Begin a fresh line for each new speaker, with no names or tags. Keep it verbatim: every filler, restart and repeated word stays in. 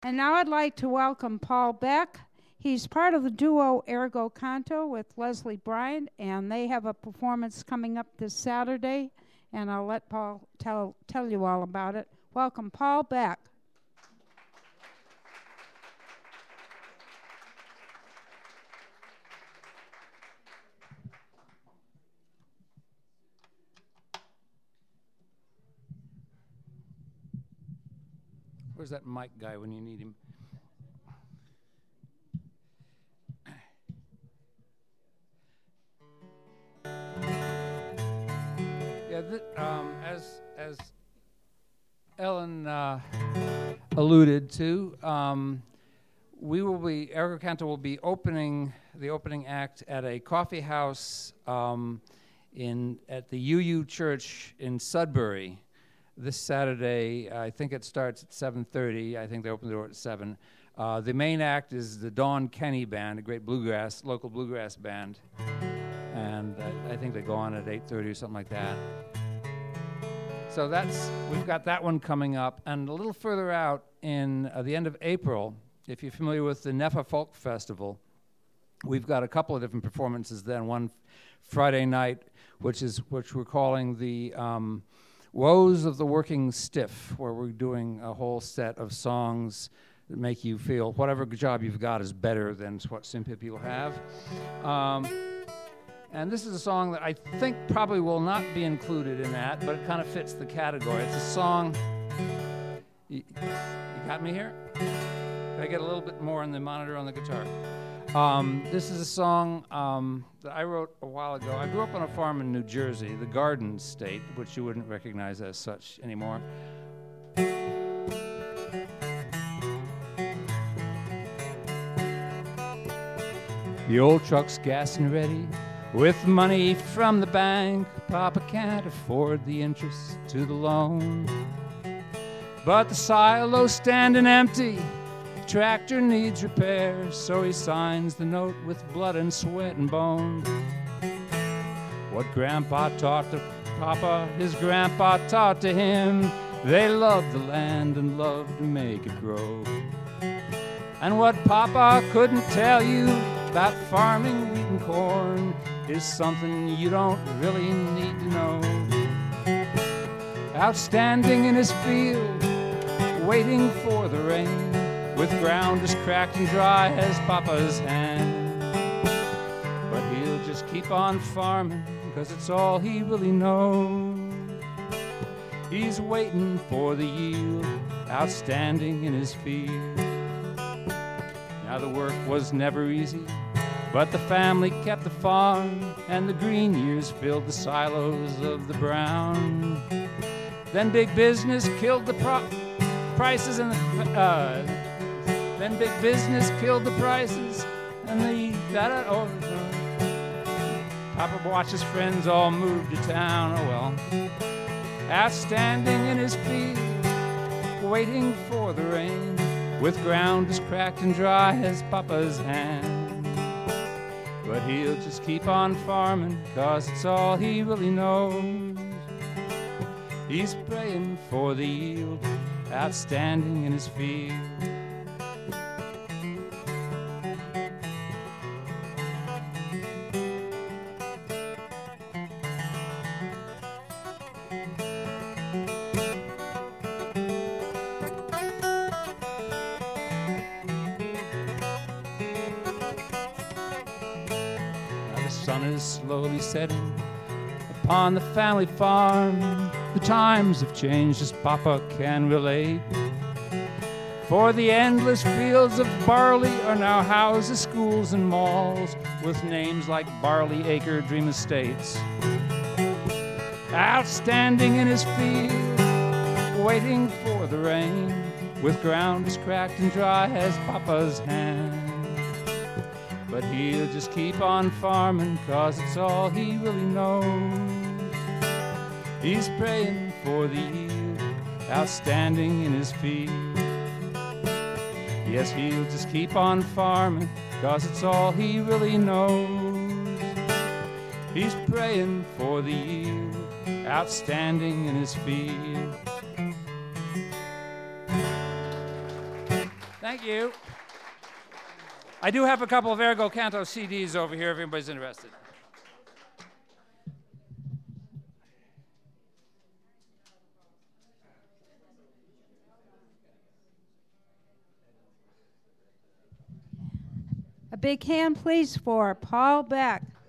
And now I'd like to welcome Paul Beck. He's part of the duo Ergo Canto with Leslie Bryant, and they have a performance coming up this Saturday, and I'll let Paul tell, tell you all about it. Welcome, Paul Beck.
Where's that mic guy when you need him? Yeah, th- um, as as Ellen uh, alluded to, um, we will be Ergo Canto will be opening the opening act at a coffee house um, in at the U U Church in Sudbury. This Saturday, I think it starts at seven thirty. I think they open the door at seven. Uh, the main act is the Don Kenny Band, a great bluegrass, local bluegrass band. And I, I think they go on at eight thirty or something like that. So that's, we've got that one coming up. And a little further out in uh, the end of April, if you're familiar with the Neffa Folk Festival, we've got a couple of different performances then. One Friday night, which is which we're calling the Um, Woes of the Working Stiff, where we're doing a whole set of songs that make you feel whatever job you've got is better than what simply people have. Um, and this is a song that I think probably will not be included in that, but it kind of fits the category. It's a song... You, you got me here? Can I get a little bit more on the monitor on the guitar? Um, this is a song um, that I wrote a while ago. I grew up on a farm in New Jersey, the Garden State, which you wouldn't recognize as such anymore. The old truck's gassing ready with money from the bank. Papa can't afford the interest to the loan, but the silo's standing empty. Tractor needs repairs, so he signs the note with blood and sweat and bone. What Grandpa taught to Papa, his grandpa taught to him. They loved the land and loved to make it grow. And what Papa couldn't tell you about farming wheat and corn is something you don't really need to know. Outstanding in his field, waiting for the rain, with ground as cracked and dry as Papa's hand. But he'll just keep on farming, cause it's all he really knows. He's waiting for the yield, outstanding in his field. Now the work was never easy, but the family kept the farm, and the green years filled the silos of the brown. Then big business killed the pro- prices and the... Uh, Then big business killed the prices, and the that oh, Papa watched his friends all move to town. Oh well, outstanding in his field, waiting for the rain, with ground as cracked and dry as Papa's hand. But he'll just keep on farming, cause it's all he really knows. He's praying for the yield, outstanding in his field. Slowly setting upon the family farm. The times have changed as Papa can relate. For the endless fields of barley are now houses, schools, and malls with names like Barley Acre Dream Estates. Outstanding in his field, waiting for the rain, with ground as cracked and dry as Papa's hand. But he'll just keep on farming, cause it's all he really knows. He's praying for the yield, outstanding in his field. Yes, he'll just keep on farming, cause it's all he really knows. He's praying for the yield, outstanding in his field. Thank you. I do have a couple of Ergo Canto C Ds over here if anybody's interested.
A big hand, please, for Paul Beck.